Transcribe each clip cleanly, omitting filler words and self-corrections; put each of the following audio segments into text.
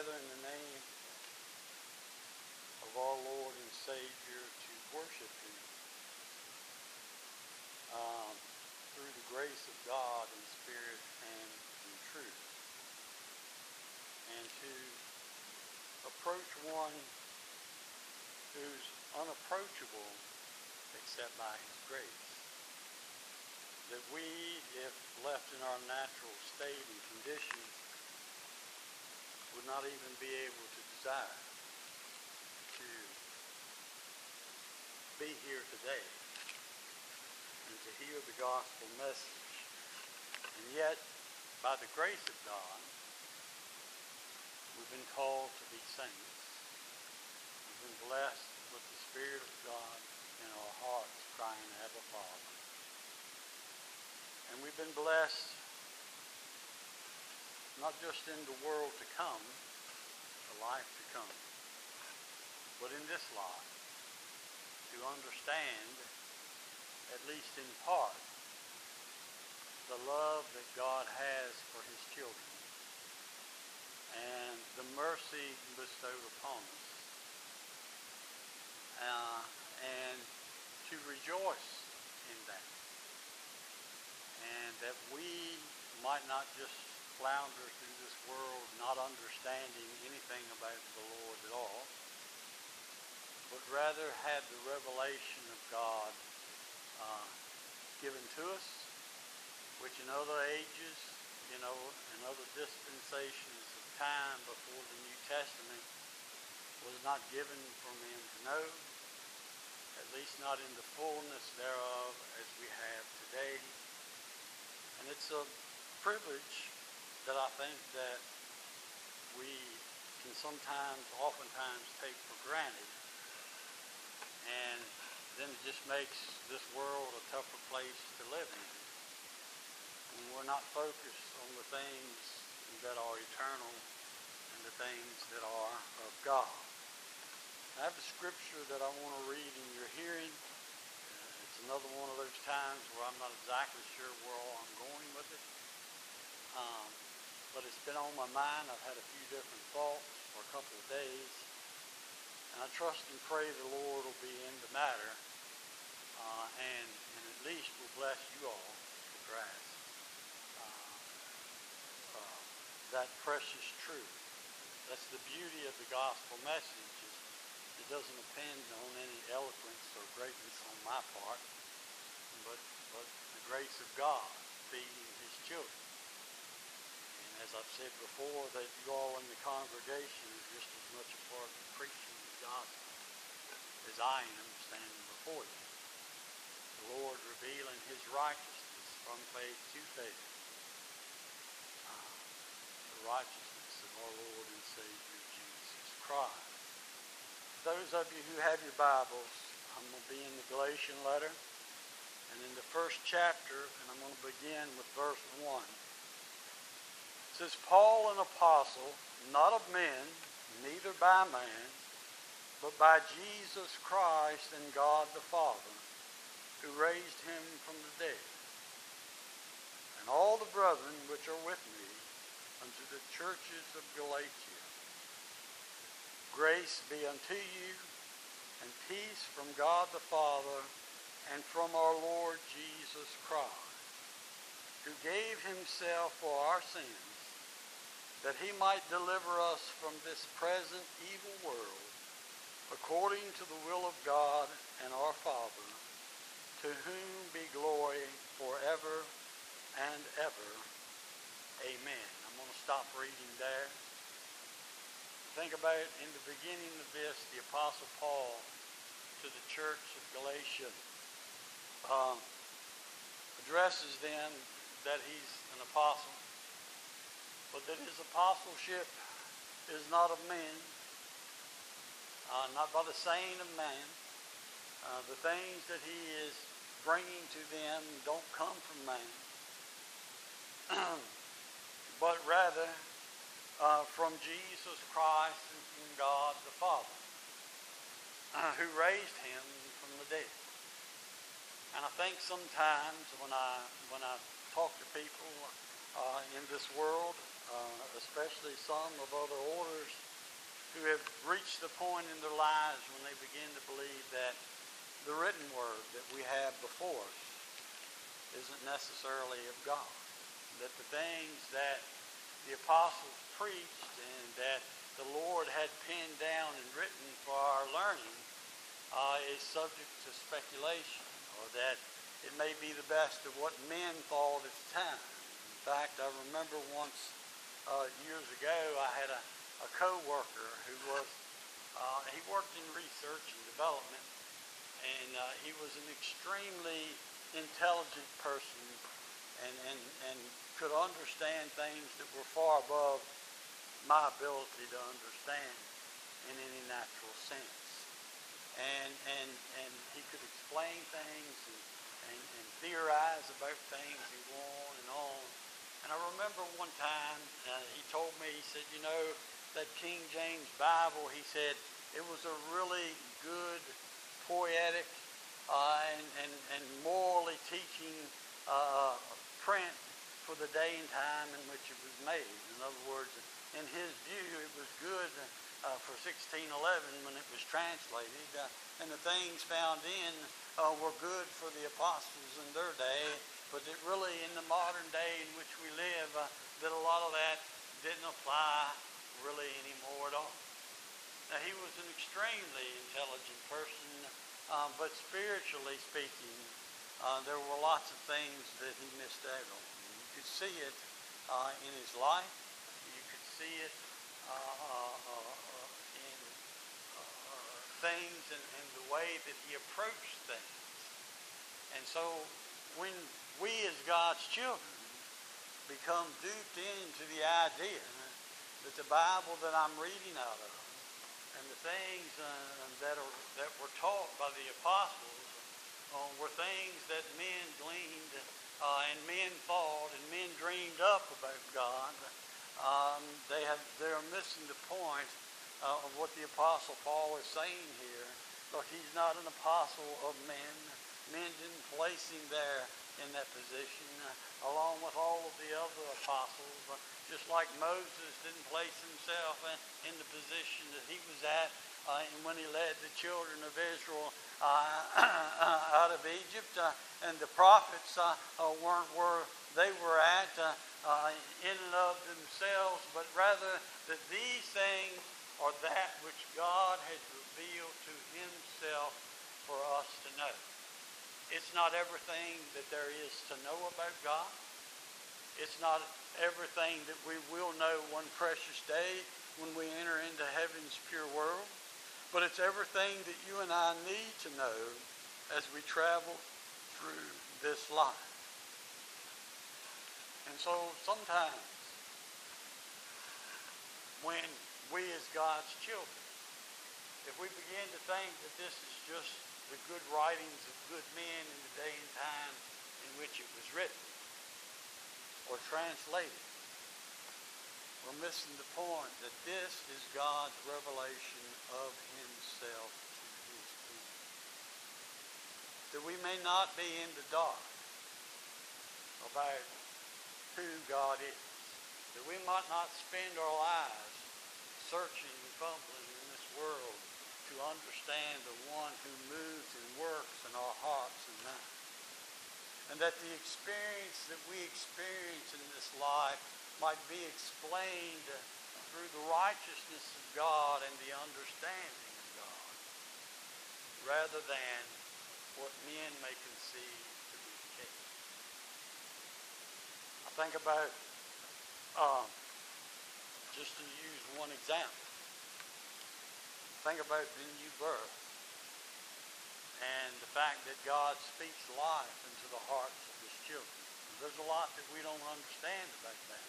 together in the name of our Lord and Savior to worship Him through the grace of God in spirit and in truth, and to approach one who's unapproachable except by His grace. That we, if left in our natural state and condition, would not even be able to desire to be here today and to hear the gospel message. And yet, by the grace of God, we've been called to be saints. We've been blessed with the Spirit of God in our hearts, crying, Abba, Father. And we've been blessed not just in the world to come, the life to come, but in this life, to understand, at least in part, the love that God has for His children and the mercy bestowed upon us, and to rejoice in that, and that we might not just flounder through this world not understanding anything about the Lord at all, but rather have the revelation of God given to us, which in other ages, in other dispensations of time before the New Testament was not given for men to know, at least not in the fullness thereof as we have today. And it's a privilege that I think that we can oftentimes take for granted. And then it just makes this world a tougher place to live in. When we're not focused on the things that are eternal and the things that are of God. I have a scripture that I want to read in your hearing. It's another one of those times where I'm not exactly sure where all I'm going with it. But it's been on my mind. I've had a few different thoughts for a couple of days. And I trust and pray the Lord will be in the matter and at least will bless you all to grasp that precious truth. That's the beauty of the gospel message. It doesn't depend on any eloquence or greatness on my part, but the grace of God feeding His children. And as I've said before, that you all in the congregation are just as much a part of the preaching of the gospel as I am standing before you. The Lord revealing His righteousness from faith to faith. The righteousness of our Lord and Savior Jesus Christ. Those of you who have your Bibles, I'm going to be in the Galatian letter and in the first chapter, and I'm going to begin with verse 1. It says, Paul, an apostle, not of men, neither by man, but by Jesus Christ and God the Father, who raised Him from the dead, and all the brethren which are with me unto the churches of Galatia. Grace be unto you, and peace from God the Father, and from our Lord Jesus Christ, who gave Himself for our sins, that He might deliver us from this present evil world, according to the will of God and our Father, to whom be glory forever and ever. Amen. I'm going to stop reading there. Think about it. In the beginning of this, the Apostle Paul to the church of Galatia addresses them that he's an apostle, but that his apostleship is not of men, not by the saying of man. The things that he is bringing to them don't come from man, but rather from Jesus Christ and from God the Father, who raised Him from the dead. And I think sometimes when I talk to people in this world, especially some of other orders who have reached the point in their lives when they begin to believe that the written word that we have before us isn't necessarily of God. That the things that the apostles preached and that the Lord had penned down and written for our learning is subject to speculation, or that it may be the best of what men thought at the time. In fact, I remember once years ago I had a co-worker who was, he worked in research and development, and he was an extremely intelligent person and could understand things that were far above my ability to understand in any natural sense. And he could explain things and theorize about things and go on and on. And I remember one time he told me, he said, you know, that King James Bible, he said, it was a really good, poetic, and morally teaching print for the day and time in which it was made. In other words, in his view, it was good for 1611 when it was translated, and the things found in were good for the apostles in their day, but that really in the modern day in which we live, that a lot of that didn't apply really anymore at all. Now, he was an extremely intelligent person, but spiritually speaking, there were lots of things that he missed out on. You could see it in his life. You could see it in things and the way that he approached things. And so when we as God's children become duped into the idea that the Bible that I'm reading out of and the things that were taught by the apostles were things that men gleaned and men thought and men dreamed up about God, they're missing the point of what the Apostle Paul is saying here. Look, he's not an apostle of men. Men didn't place him there in that position, along with all of the other apostles, just like Moses didn't place himself in the position that he was at when he led the children of Israel out of Egypt, and the prophets weren't where they were at in and of themselves, but rather that these things are that which God has revealed to himself for us to know. It's not everything that there is to know about God. It's not everything that we will know one precious day when we enter into heaven's pure world. But it's everything that you and I need to know as we travel through this life. And so sometimes when we as God's children, if we begin to think that this is just the good writings of good men in the day and time in which it was written or translated, we're missing the point that this is God's revelation of himself to his people. That we may not be in the dark about who God is. That we might not spend our lives searching and fumbling in this world to understand the one who moves and works in our hearts and minds. And that the experience that we experience in this life might be explained through the righteousness of God and the understanding of God, rather than what men may conceive to be the case. I think about, just to use one example, think about the new birth and the fact that God speaks life into the hearts of his children. There's a lot that we don't understand about that.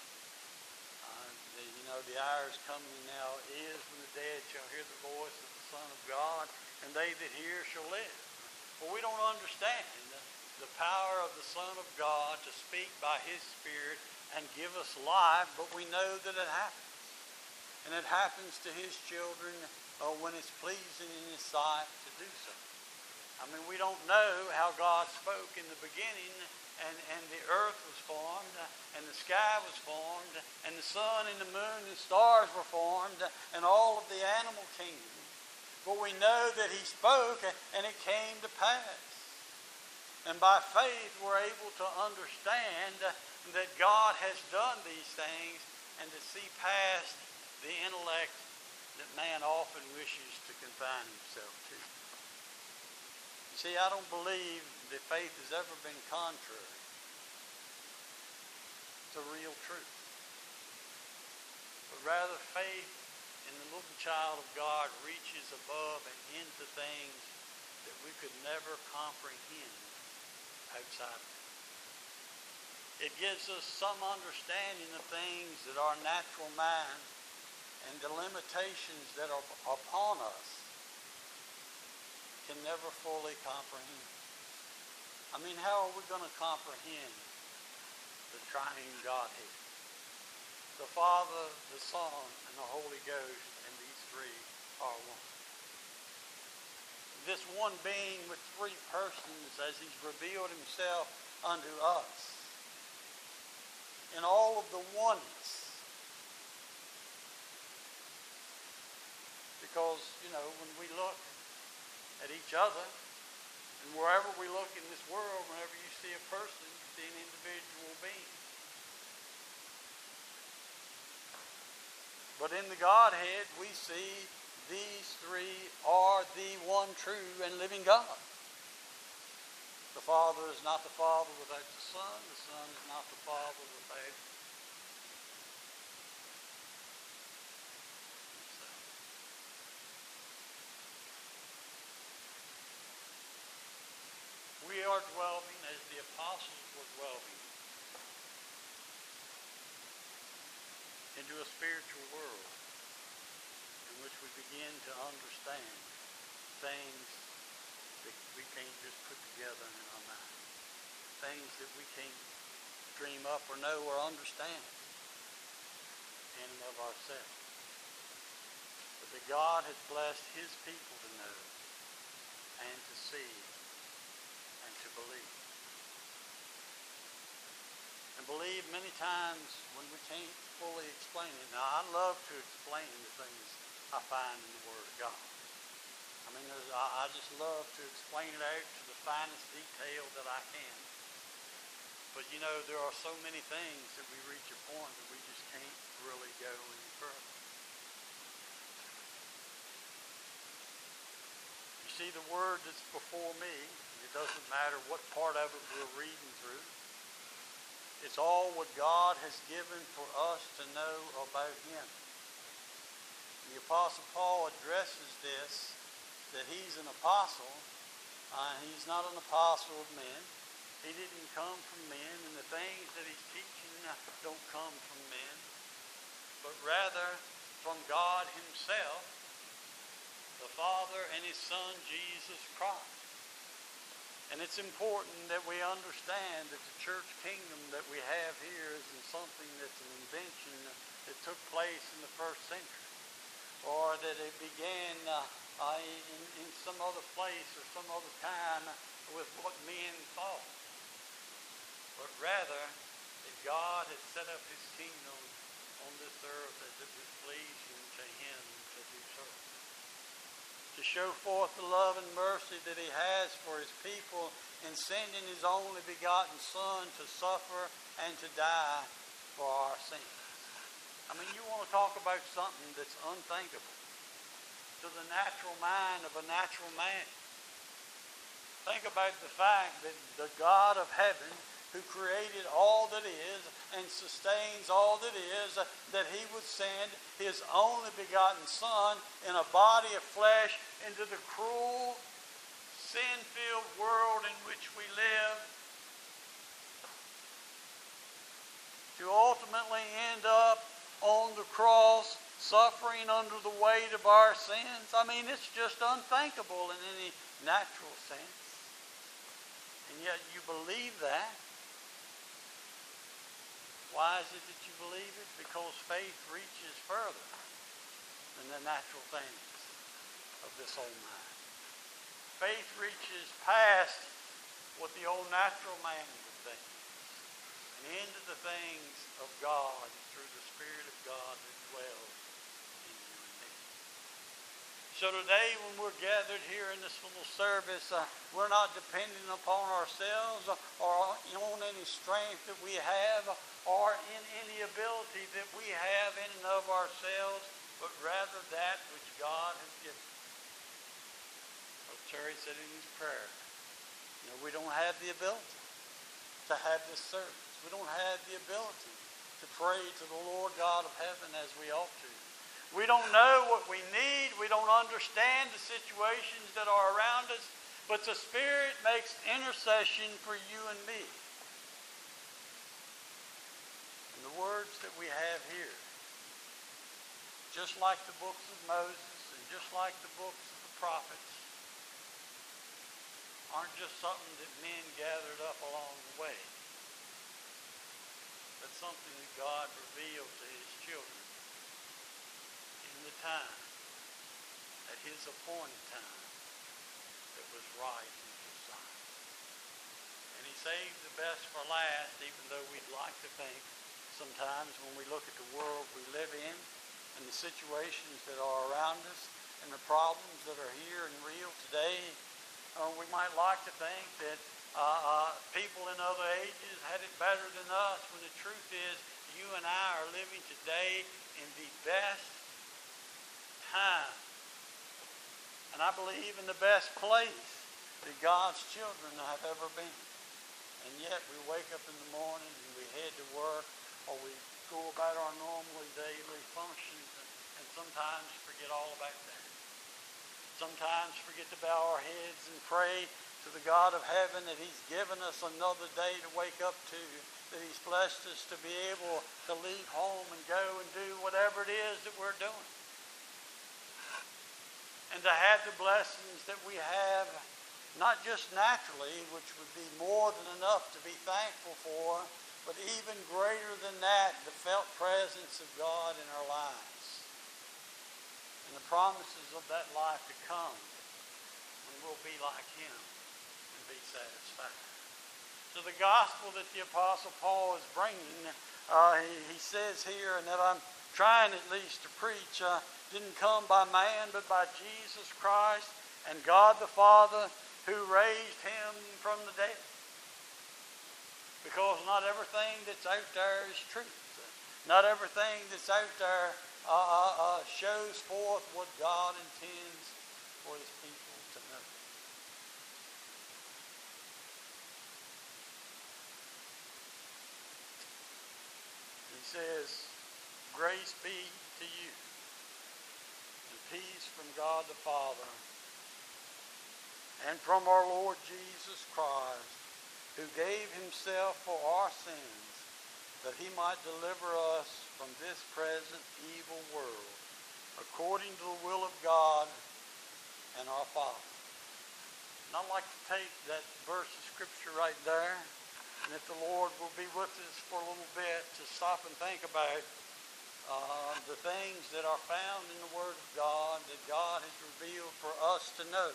The hour is coming now is when the dead shall hear the voice of the Son of God, and they that hear shall live. Well, we don't understand the power of the Son of God to speak by his Spirit and give us life, but we know that it happens. And it happens to his children when it's pleasing in his sight to do so. I mean, we don't know how God spoke in the beginning, and the earth was formed, and the sky was formed, and the sun and the moon and stars were formed, and all of the animal kingdom. But we know that he spoke, and it came to pass. And by faith, we're able to understand that God has done these things, and to see past the intellect that man often wishes to confine himself to. See, I don't believe that faith has ever been contrary to real truth. But rather, faith in the little child of God reaches above and into things that we could never comprehend outside of it. It gives us some understanding of things that our natural mind and the limitations that are upon us can never fully comprehend. I mean, how are we going to comprehend the triune Godhead? The Father, the Son, and the Holy Ghost, and these three are one. This one being with three persons as he's revealed himself unto us. In all of the oneness. Because, when we look at each other, and wherever we look in this world, whenever you see a person, you see an individual being. But in the Godhead, we see these three are the one true and living God. The Father is not the Father without the Son. The Son is not the Father without himself. We are dwelling as the apostles were dwelling into a spiritual world in which we begin to understand things that we can't just put together in our mind. Things that we can't dream up or know or understand in and of ourselves. But that God has blessed his people to know and to see and to believe. And believe many times when we can't fully explain it. Now, I love to explain the things I find in the Word of God. I mean, I just love to explain it out to the finest detail that I can. But, there are so many things that we reach a point that we just can't really go any further. You see, the Word that's before me, it doesn't matter what part of it we're reading through. It's all what God has given for us to know about him. The Apostle Paul addresses this, that he's an apostle. He's not an apostle of men. He didn't come from men, and the things that he's teaching don't come from men, but rather from God himself, the Father and his Son, Jesus Christ. And it's important that we understand that the church kingdom that we have here isn't something that's an invention that took place in the first century, or that it began in some other place or some other time with what men thought. But rather, that God has set up his kingdom on this earth as it was pleasing to him to do so. To show forth the love and mercy that he has for his people in sending his only begotten Son to suffer and to die for our sins. I mean, you want to talk about something that's unthinkable to the natural mind of a natural man. Think about the fact that the God of heaven, who created all that is and sustains all that is, that he would send his only begotten Son in a body of flesh into the cruel, sin-filled world in which we live, to ultimately end up on the cross suffering under the weight of our sins. I mean, it's just unthinkable in any natural sense. And yet you believe that. Why is it that you believe it? Because faith reaches further than the natural things of this old mind. faith reaches past what the old natural man would think and into the things of God through the Spirit of God that dwells in you and me. So today when we're gathered here in this little service, we're not depending upon ourselves or on any strength that we have or in any ability that we have in and of ourselves, but rather that which God has given. Well, Terry said in his prayer, we don't have the ability to have this service. We don't have the ability to pray to the Lord God of heaven as we ought to. We don't know what we need. We don't understand the situations that are around us. But the Spirit makes intercession for you and me. And the words that we have here, just like the books of Moses and just like the books of the prophets, aren't just something that men gathered up along the way, but something that God revealed to his children in the time, at his appointed time, that was right in his sight. And he saved the best for last, even though we'd like to think sometimes when we look at the world we live in and the situations that are around us and the problems that are here and real today, we might like to think that people in other ages had it better than us, when the truth is you and I are living today in the best time. And I believe in the best place that God's children have ever been. And yet we wake up in the morning and we head to work, or we go about our normal daily functions and sometimes forget all about that. Sometimes forget to bow our heads and pray to the God of heaven that he's given us another day to wake up to, that he's blessed us to be able to leave home and go and do whatever it is that we're doing. And to have the blessings that we have, not just naturally, which would be more than enough to be thankful for, but even greater than that, the felt presence of God in our lives. And the promises of that life to come when we'll be like him and be satisfied. So the gospel that the Apostle Paul is bringing, he says here, and that I'm trying at least to preach, didn't come by man but by Jesus Christ and God the Father who raised him from the dead. Because not everything that's out there is truth. Not everything that's out there shows forth what God intends for his people to know. He says, grace be to you and peace from God the Father and from our Lord Jesus Christ, who gave himself for our sins, that he might deliver us from this present evil world, according to the will of God and our Father. And I'd like to take that verse of Scripture right there, and if the Lord will be with us for a little bit, to stop and think about the things that are found in the Word of God that God has revealed for us to know,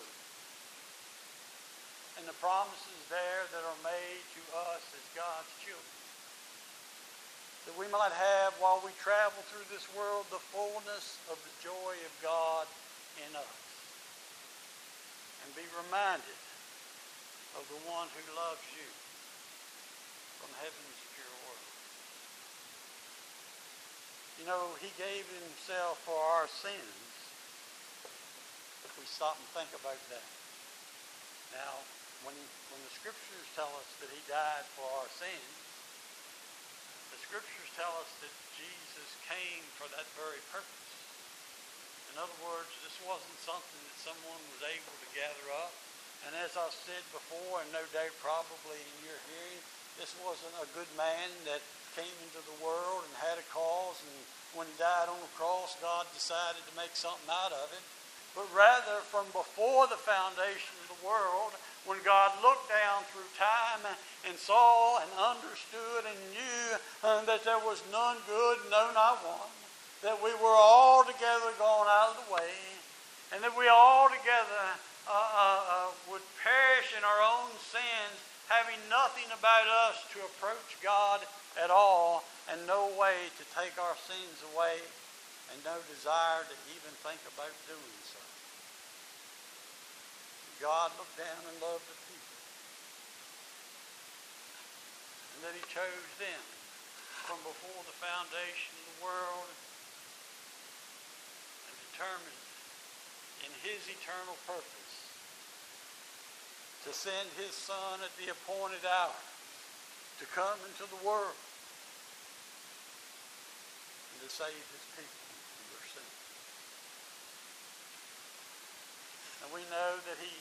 and the promises there that are made to us as God's children, that we might have, while we travel through this world, the fullness of the joy of God in us, and be reminded of the one who loves you from heaven's pure world. You know, he gave himself for our sins, if we stop and think about that. Now, when the Scriptures tell us that he died for our sins, the Scriptures tell us that Jesus came for that very purpose. In other words, this wasn't something that someone was able to gather up. And as I've said before, and no doubt probably in your hearing, this wasn't a good man that came into the world and had a cause, and when he died on the cross, God decided to make something out of it. But rather, from before the foundation of the world, when God looked down through time and saw and understood and knew that there was none good, no, not one, that we were all together gone out of the way, and that we all together would perish in our own sins, having nothing about us to approach God at all, and no way to take our sins away, and no desire to even think about doing so. God looked down and loved the people, and that He chose them from before the foundation of the world, and determined in His eternal purpose to send His Son at the appointed hour to come into the world and to save His people from their sins. And we know that He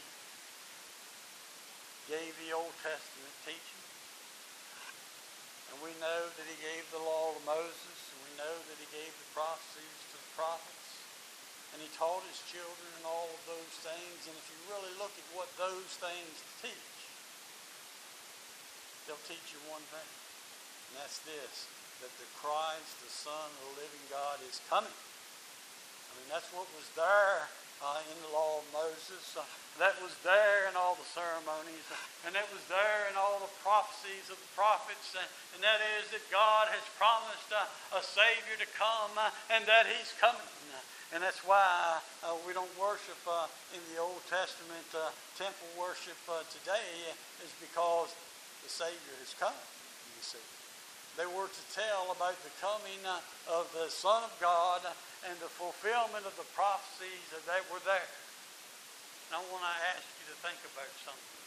gave the Old Testament teaching, and we know that He gave the law to Moses, and we know that He gave the prophecies to the prophets, and He taught His children and all of those things. And if you really look at what those things teach, they'll teach you one thing, and that's this, that the Christ, the Son of the living God, is coming. I mean, that's what was there in the law of Moses. That was there in all the ceremonies, and that was there in all the prophecies of the prophets, and that is that God has promised a Savior to come, and that He's coming. And that's why we don't worship in the Old Testament temple worship today, is because the Savior has come, you see. They were to tell about the coming of the Son of God and the fulfillment of the prophecies that were there. And I want to ask you to think about something.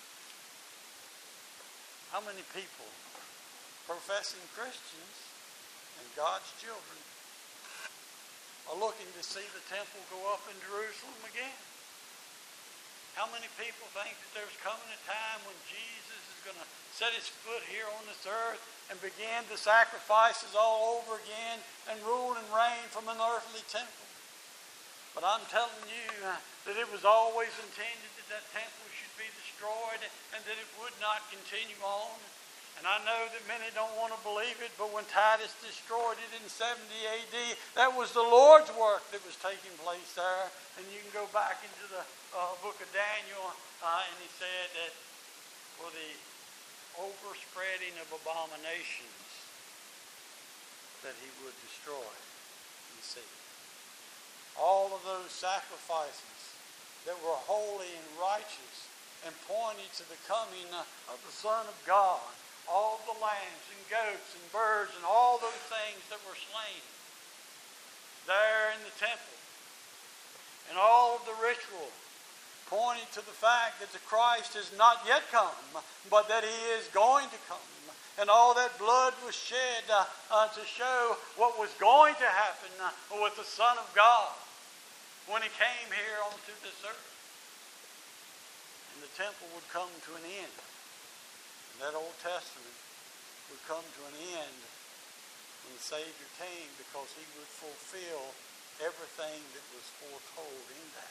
How many people, professing Christians and God's children, are looking to see the temple go up in Jerusalem again? How many people think that there's coming a time when Jesus is going to set His foot here on this earth and begin the sacrifices all over again and rule and reign from an earthly temple? But I'm telling you that it was always intended that that temple should be destroyed and that it would not continue on. And I know that many don't want to believe it, but when Titus destroyed it in 70 AD, that was the Lord's work that was taking place there. And you can go back into the book of Daniel, and he said that for the overspreading of abominations that He would destroy. You see, all of those sacrifices that were holy and righteous and pointed to the coming of the Son of God, all the lambs and goats and birds and all those things that were slain there in the temple, and all of the ritual pointing to the fact that the Christ has not yet come, but that He is going to come. And all that blood was shed to show what was going to happen with the Son of God when He came here onto this earth. And the temple would come to an end. And that Old Testament would come to an end when the Savior came, because He would fulfill everything that was foretold in that.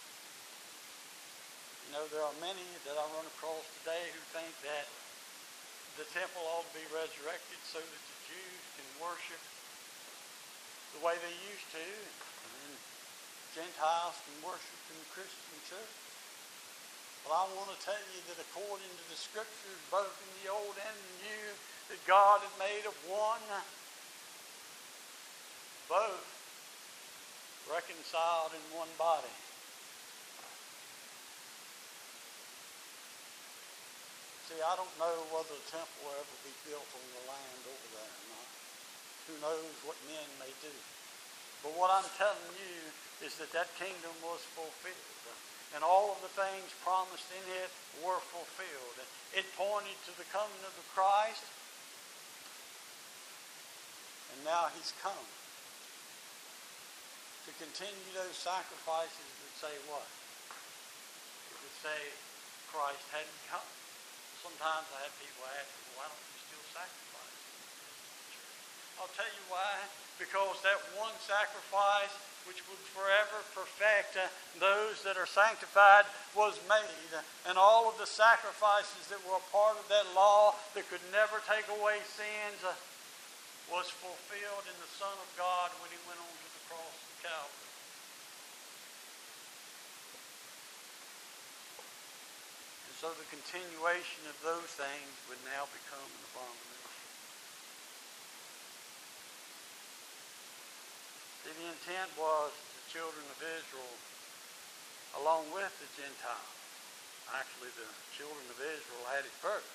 You know, there are many that I run across today who think that the temple ought to be resurrected so that the Jews can worship the way they used to, and Gentiles can worship in the Christian church. But I want to tell you that according to the Scriptures, both in the Old and the New, that God had made of one, both reconciled in one body. See, I don't know whether the temple will ever be built on the land over there or not. Who knows what men may do. But what I'm telling you is that that kingdom was fulfilled. And all of the things promised in it were fulfilled. It pointed to the coming of the Christ. And now He's come to continue those sacrifices that say what? It would say Christ hadn't come. Sometimes I have people ask me, why don't you still sacrifice? I'll tell you why. Because that one sacrifice, which would forever perfect those that are sanctified, was made. And all of the sacrifices that were a part of that law that could never take away sins was fulfilled in the Son of God when He went on to the cross of Calvary. So the continuation of those things would now become an abomination. See, the intent was the children of Israel, along with the Gentiles. Actually, the children of Israel had it first.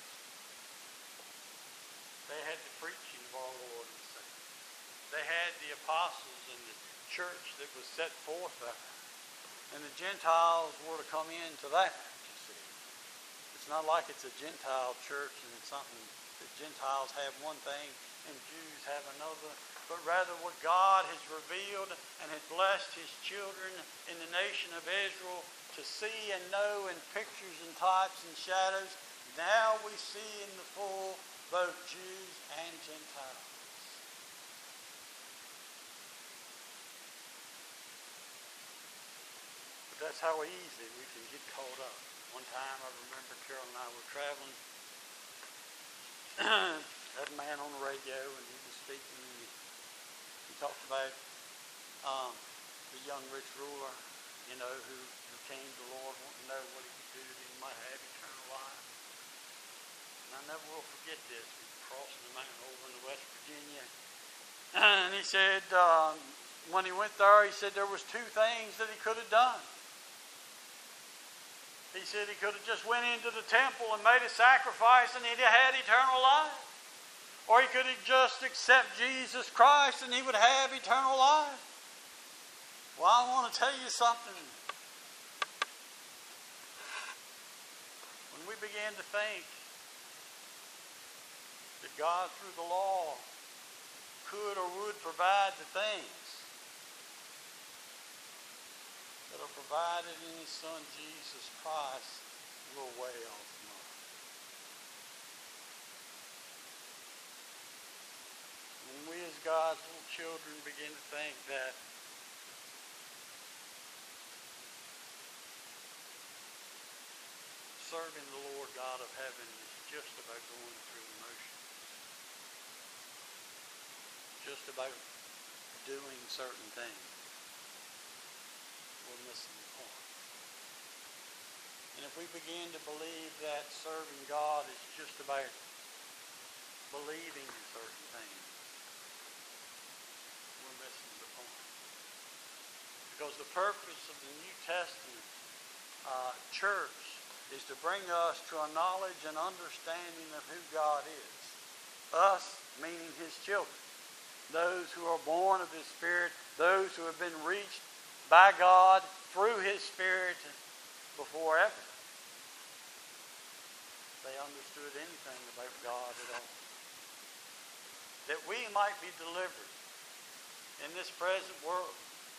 They had the preaching of our Lord and Savior. They had the apostles and the church that was set forth there. And the Gentiles were to come into that, you see. It's not like it's a Gentile church and it's something that Gentiles have one thing and Jews have another, but rather what God has revealed and has blessed his children in the nation of Israel to see and know in pictures and types and shadows. Now we see in the full both Jews and Gentiles. But that's how easy we can get caught up. One time I remember Carol and I were traveling. Had a man on the radio and he was speaking. He talked about the young rich ruler, who came to the Lord wanting to know what he could do that he might have eternal life. And I never will forget this. We were crossing the mountain over into West Virginia. And he said, when he went there, he said there was two things that he could have done. He said he could have just went into the temple and made a sacrifice and he'd have had eternal life. Or he could have just accepted Jesus Christ and he would have eternal life. Well, I want to tell you something. When we begin to think that God through the law could or would provide the things that are provided in his Son Jesus Christ, we're way off the mark. When we as God's little children begin to think that serving the Lord God of heaven is just about going through the motions, just about doing certain things, we're missing the point. And if we begin to believe that serving God is just about believing in certain things, we're missing the point. Because the purpose of the New Testament church is to bring us to a knowledge and understanding of who God is. Us, meaning his children. Those who are born of his Spirit, those who have been reached by God through his Spirit before ever they understood anything about God at all. That we might be delivered in this present world.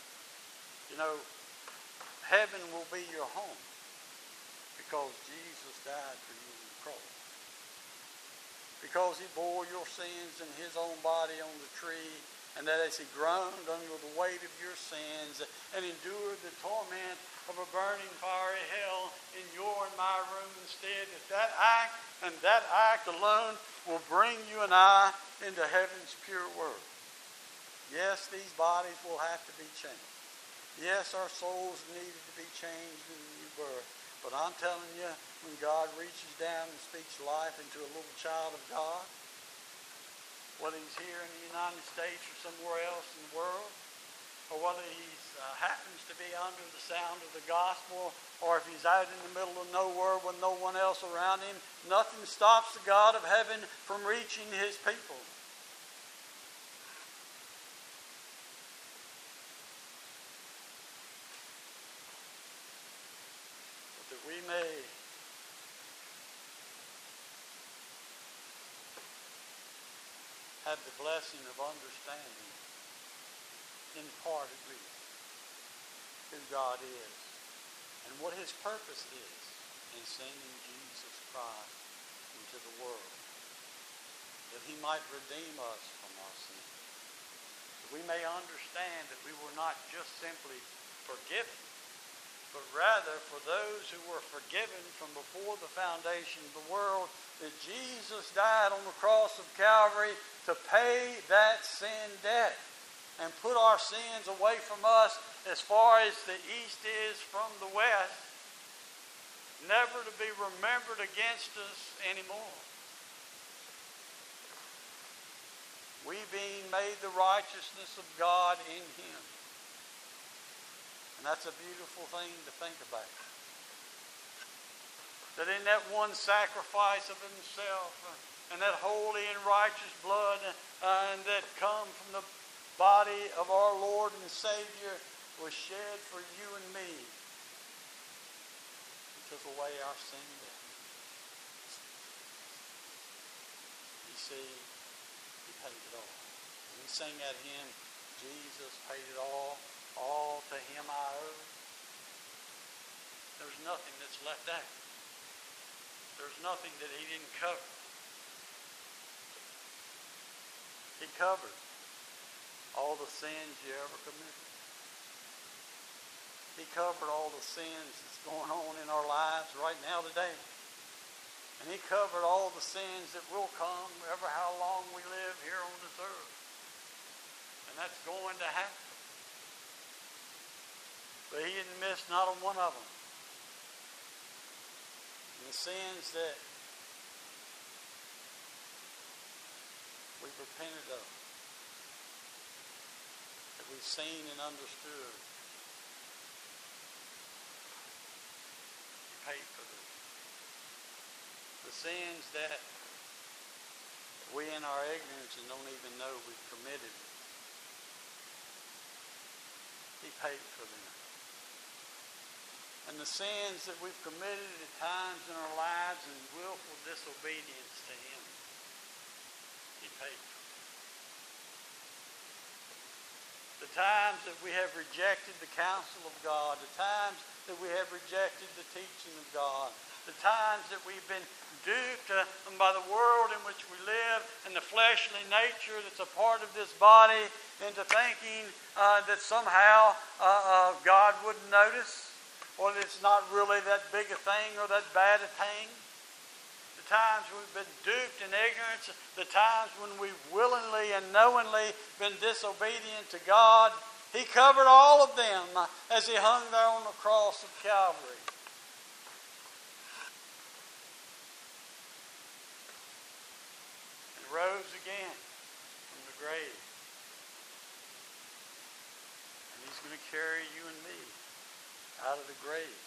Heaven will be your home because Jesus died for you on the cross. Because he bore your sins in his own body on the tree, and that as he groaned under the weight of your sins and endured the torment of a burning fiery hell in your and my room instead, that act and that act alone will bring you and I into heaven's pure world. Yes, these bodies will have to be changed. Yes, our souls needed to be changed in the new birth. But I'm telling you, when God reaches down and speaks life into a little child of God, whether he's here in the United States or somewhere else in the world, or whether he happens to be under the sound of the gospel, or if he's out in the middle of nowhere with no one else around him, nothing stops the God of heaven from reaching his people. But that we may have the blessing of understanding in part at least who God is and what his purpose is in sending Jesus Christ into the world, that he might redeem us from our sins. That we may understand that we were not just simply forgiven, but rather for those who were forgiven from before the foundation of the world, that Jesus died on the cross of Calvary to pay that sin debt and put our sins away from us as far as the east is from the west. never to be remembered against us anymore. We being made the righteousness of God in him. And that's a beautiful thing to think about. That in that one sacrifice of himself and that holy and righteous blood and that come from the body of our Lord and Savior was shed for you and me. He took away our sin debt. You see, he paid it all. When we sing that hymn, Jesus paid it all to him I owe. There's nothing that's left out. There's nothing that he didn't cover. He covered all the sins you ever committed. He covered all the sins that's going on in our lives right now today. And he covered all the sins that will come ever how long we live here on this earth. And that's going to happen. But he didn't miss not a one of them. And the sins that we've repented of, that we've seen and understood, he paid for them. The sins that we in our ignorance and don't even know we've committed, he paid for them. And the sins that we've committed at times in our lives in willful disobedience to him, he paid for them. The times that we have rejected the counsel of God, the times that we have rejected the teaching of God, the times that we've been duped by the world in which we live and the fleshly nature that's a part of this body into thinking that somehow God wouldn't notice, or that it's not really that big a thing or that bad a thing. The times we've been duped in ignorance, the times when we've willingly and knowingly been disobedient to God, he covered all of them as he hung there on the cross of Calvary. And rose again from the grave. And he's going to carry you and me out of the grave.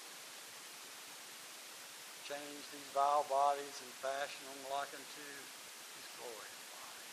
Change these vile bodies and fashion them like unto his glorious body.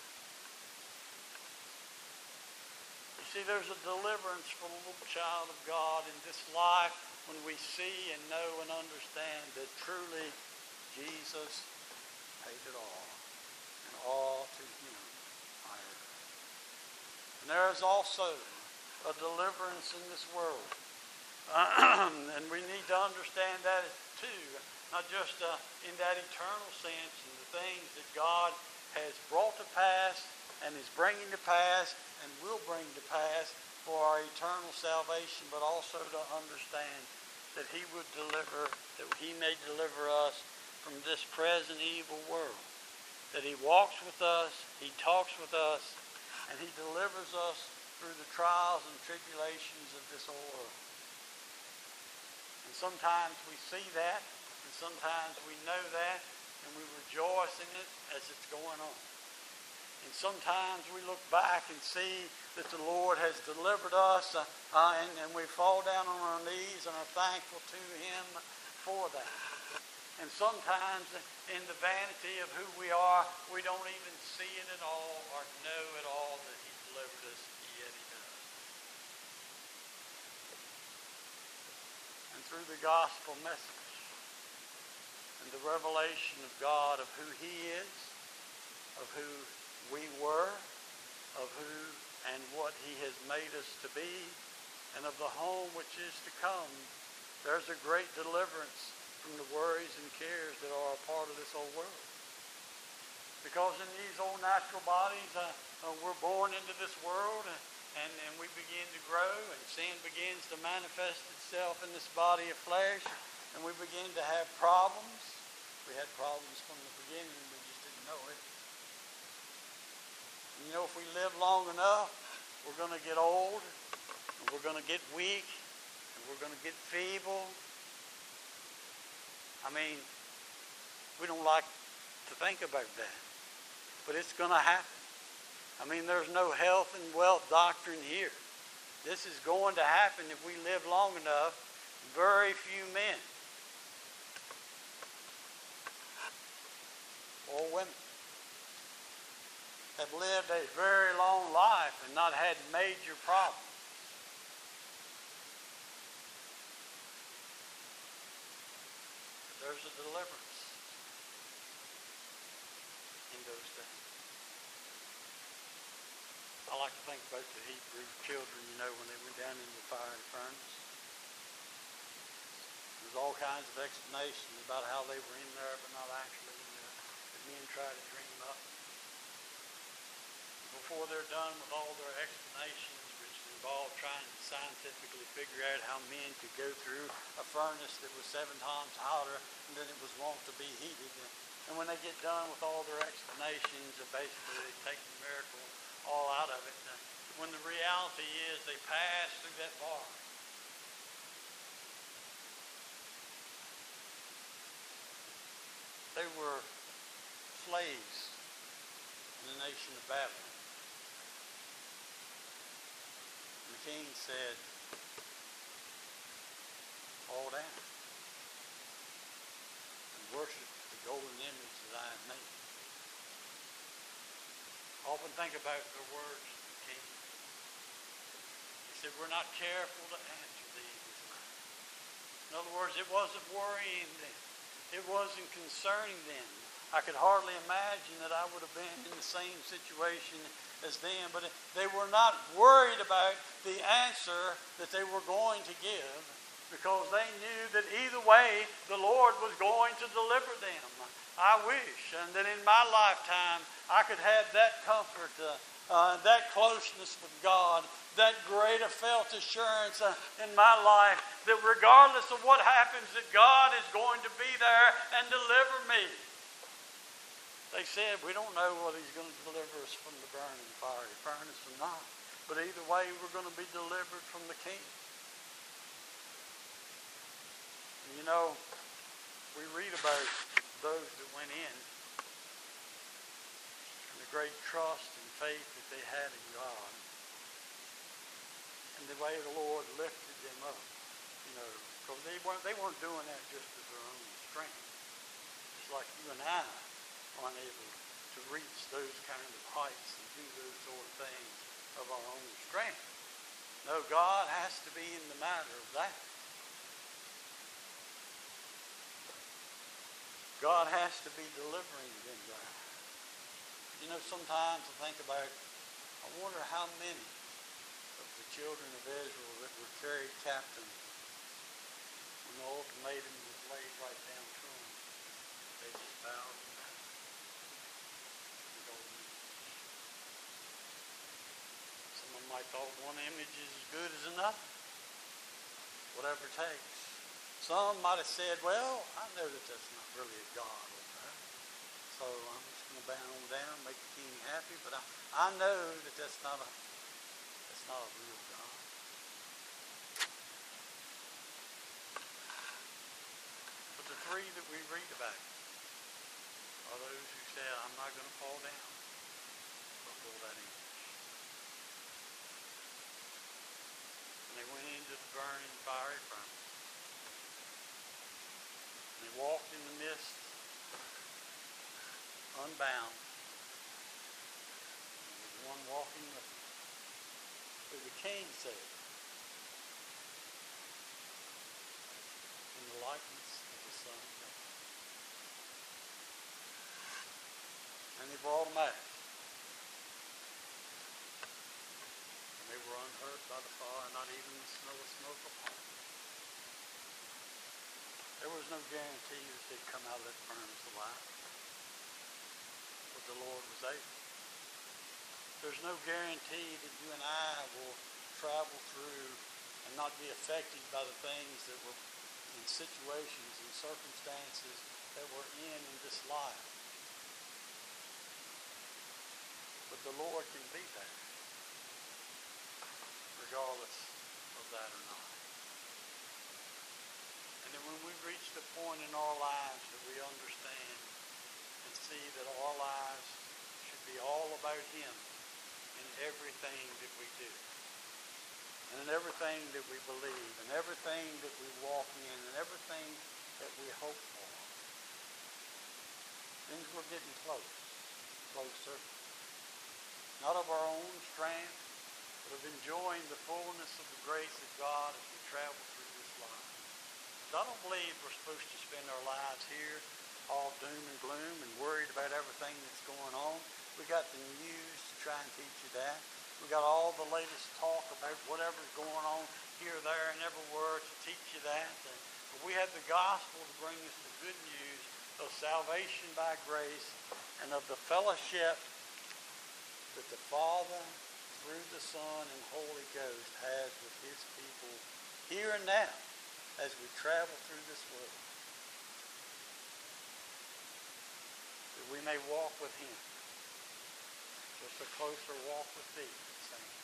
You see, there's a deliverance for the little child of God in this life when we see and know and understand that truly Jesus paid it all. And all to him I owe. And there is also a deliverance in this world. And we need to understand that too, not just in that eternal sense and the things that God has brought to pass and is bringing to pass and will bring to pass for our eternal salvation, but also to understand that he would deliver, that he may deliver us from this present evil world. That he walks with us, he talks with us, and he delivers us through the trials and tribulations of this old world. And sometimes we see that, and sometimes we know that, and we rejoice in it as it's going on. And sometimes we look back and see that the Lord has delivered us, and we fall down on our knees and are thankful to him for that. And sometimes in the vanity of who we are, we don't even see it at all or know at all that he delivered us, yet he does. And through the gospel message and the revelation of God of who he is, of who we were, of who and what he has made us to be, and of the home which is to come, there's a great deliverance from the worries and cares that are a part of this old world. Because in these old natural bodies, we're born into this world, and we begin to grow, and sin begins to manifest itself in this body of flesh, and we begin to have problems. We had problems from the beginning, we just didn't know it. And you know, if we live long enough, we're going to get old, and we're going to get weak, and we're going to get feeble. I mean, we don't like to think about that, but it's going to happen. I mean, there's no health and wealth doctrine here. This is going to happen if we live long enough. Very few men or women have lived a very long life and not had major problems. But there's a deliverance in those things. I like to think about the Hebrew children, when they went down into the fiery furnace. There's all kinds of explanations about how they were in there but not actually in there. The men try to dream up. Before they're done with all their explanations, which involve trying to scientifically figure out how men could go through a furnace that was 7 times hotter than it was wont to be heated. And when they get done with all their explanations, basically they take the miracle all out of it. When the reality is they passed through that bar. They were slaves in the nation of Babylon. And the king said, fall down and worship the golden image that I have made. Often think about the words of the king. He said, we're not careful to answer thee with mine. In other words, it wasn't worrying them. It wasn't concerning them. I could hardly imagine that I would have been in the same situation as them, but they were not worried about the answer that they were going to give because they knew that either way the Lord was going to deliver them. I wish and that in my lifetime I could have that comfort, that closeness with God, that greater felt assurance in my life that regardless of what happens, that God is going to be there and deliver me. They said, we don't know whether he's going to deliver us from the burning fiery furnace or not. But either way, we're going to be delivered from the king. And we read about those that went in and the great trust and faith that they had in God. And the way the Lord lifted them up, because they weren't doing that just of their own strength. Just like you and I aren't able to reach those kind of heights and do those sort of things of our own strength. No, God has to be in the matter of that. God has to be delivering them there. Sometimes I think about, I wonder how many of the children of Israel that were carried captive when the ultimatum was laid right down to them, they just bowed down. Someone might thought one image is as good as another. Whatever it takes. Some might have said, well, I know that that's not really a God over there. So I'm just going to bow on down, make the king happy. But I know that that's not a real God. But the three that we read about are those who said, I'm not going to fall down before that image. And they went into the burning fiery furnace. And they walked in the midst, unbound. And there was one walking with them. But the king said, in the likeness of the Son of God. And they brought them out. And they were unhurt by the fire, not even the smell of smoke upon them. There was no guarantee that they'd come out of that furnace alive. But the Lord was able. There's no guarantee that you and I will travel through and not be affected by the things that were in situations and circumstances that we're in this life. But the Lord can be there, regardless of that or not. And And then when we reach the point in our lives that we understand and see that our lives should be all about Him in everything that we do, and in everything that we believe, and everything that we walk in, and everything that we hope for, then we're getting closer. Not of our own strength, but of enjoying the fullness of the grace of God as we travel through this life. I don't believe we're supposed to spend our lives here all doom and gloom and worried about everything that's going on. We got the news to try and teach you that. We got all the latest talk about whatever's going on here, there, and everywhere to teach you that. But we have the gospel to bring us the good news of salvation by grace and of the fellowship that the Father, through the Son and Holy Ghost, has with His people here and now as we travel through this world. That we may walk with Him. Just a closer walk with Thee, saints.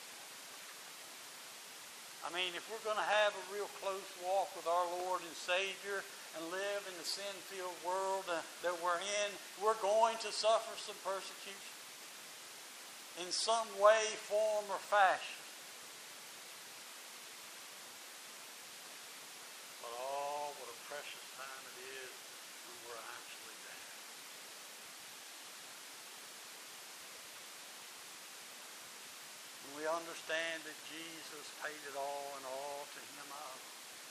I mean, if we're going to have a real close walk with our Lord and Savior and live in the sin-filled world that we're in, we're going to suffer some persecution in some way, form, or fashion. But oh, what a precious time it is when we're actually there. When we understand that Jesus paid it all and all to Him I owe.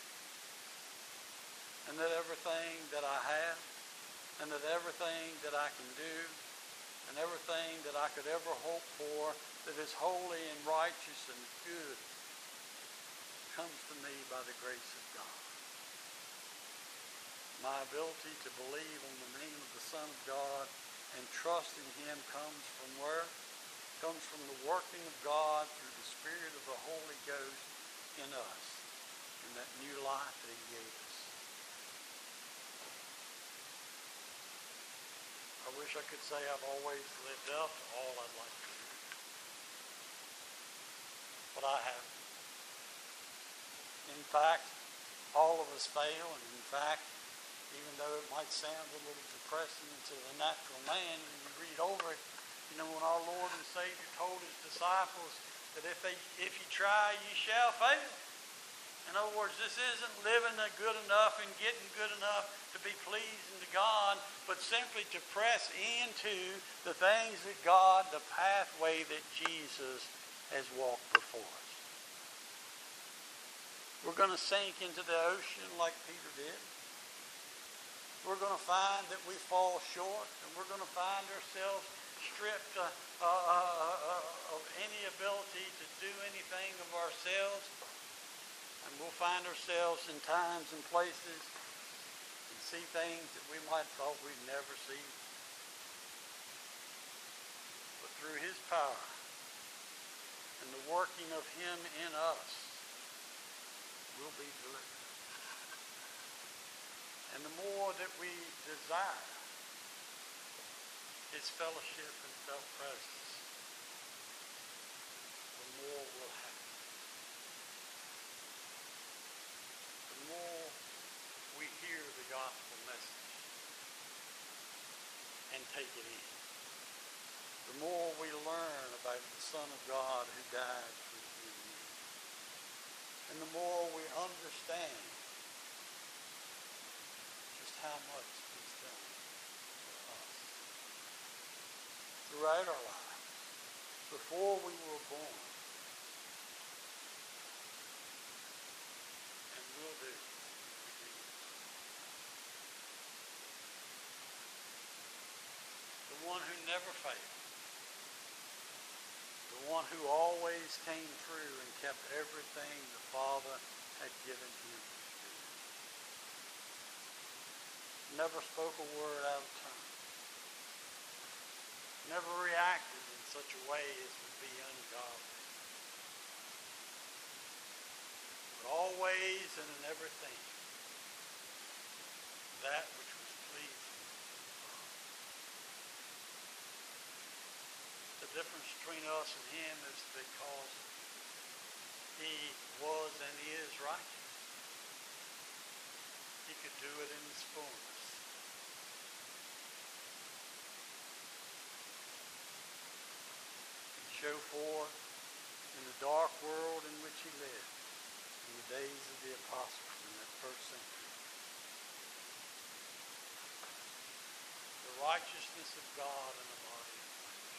And that everything that I have, and that everything that I can do, and everything that I could ever hope for that is holy and righteous and good comes to me by the grace of God. My ability to believe on the name of the Son of God and trust in Him comes from where? Comes from the working of God through the Spirit of the Holy Ghost in us, in that new life that He gave us. I wish I could say I've always lived up to all I'd like to do. But I haven't. In fact, all of us fail, and in fact, even though it might sound a little depressing to the natural man, when you read over it, you know, when our Lord and Savior told His disciples that if you try, you shall fail. In other words, this isn't living good enough and getting good enough to be pleasing to God, but simply to press into the things that God, the pathway that Jesus has walked before us. We're going to sink into the ocean like Peter did. We're going to find that we fall short, and we're going to find ourselves stripped of any ability to do anything of ourselves. And we'll find ourselves in times and places and see things that we might have thought we'd never see. But through His power and the working of Him in us, we'll be delivered. And the more that we desire His fellowship and self-presence, the more we'll have. The more we hear the gospel message and take it in, the more we learn about the Son of God who died for you and me, and the more we understand just how much He's done for us throughout our lives, before we were born. Will do. The one who never failed. The one who always came through and kept everything the Father had given Him to do. Never spoke a word out of turn. Never reacted in such a way as would be ungodly. Always and in everything, that which was pleasing to God. The difference between us and Him is because He was and is righteous. He could do it in its fullness. And show forth in the dark world in which he lived in the days of the apostles in that first century. The righteousness of God in the body of flesh.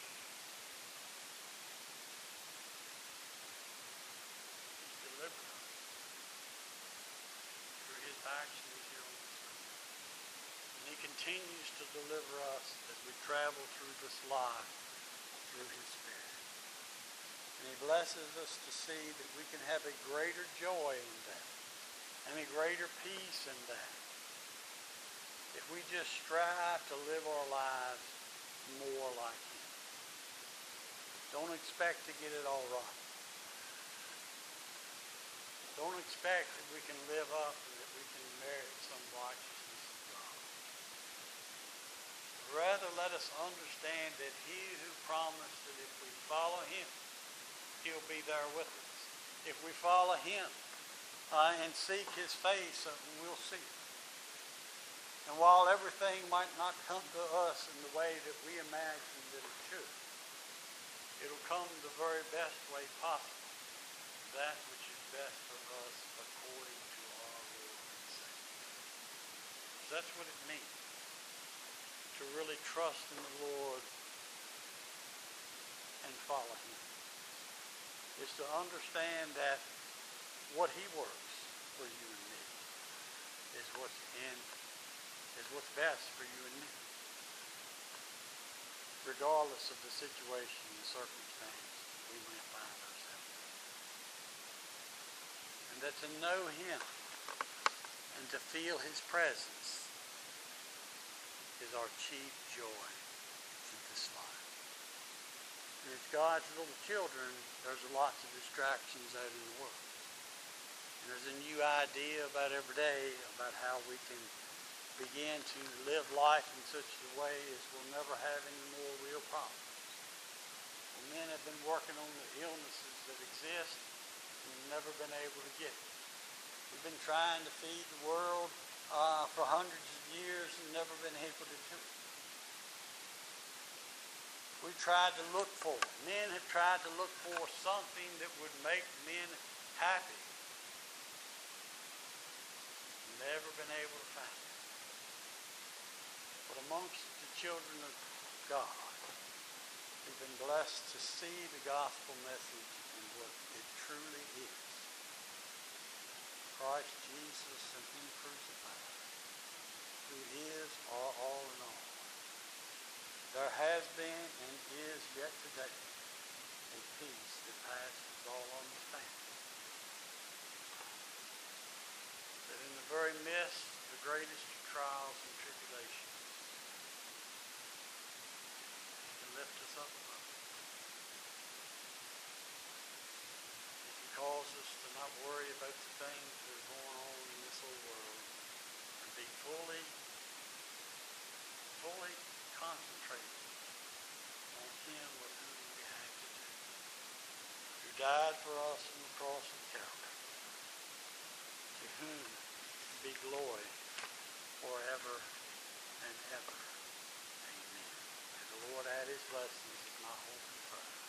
He's delivered us through his actions here on this earth. And he continues to deliver us as we travel through this life through his Spirit. And he blesses us to see that we can have a greater joy in that and a greater peace in that. If we just strive to live our lives more like him. Don't expect to get it all right. Don't expect that we can live up and that we can merit some righteousness of God. Rather, let us understand that he who promised that if we follow him, he'll be there with us. If we follow him and seek his face, we'll see it. And while everything might not come to us in the way that we imagine that it should, it'll come the very best way possible, that which is best for us according to our Lord and Savior. So that's what it means to really trust in the Lord and follow him. Is to understand that what he works for you and me is what's best for you and me, regardless of the situation and circumstance we may find ourselves in. And that to know him and to feel his presence is our chief joy in this life. And as God's little children, there's lots of distractions out in the world. And there's a new idea about every day about how we can begin to live life in such a way as we'll never have any more real problems. Men have been working on the illnesses that exist and never been able to get it. We've been trying to feed the world for hundreds of years and never been able to do it. We tried to look for it. Men have tried to look for something that would make men happy. Never been able to find it. But amongst the children of God, we've been blessed to see the gospel message in what it truly is. Christ Jesus and him crucified, who is our all in all. There has been and is yet today a peace that passes all understanding. That in the very midst of the greatest of trials and tribulations, he can lift us up above it. He can cause us to not worry about the things that are going on in this old world and be fully concentrated on him with whom we have to do, who died for us on the cross of Calvary, to whom be glory forever and ever. Amen. May the Lord add his blessings, if not hope and prayer.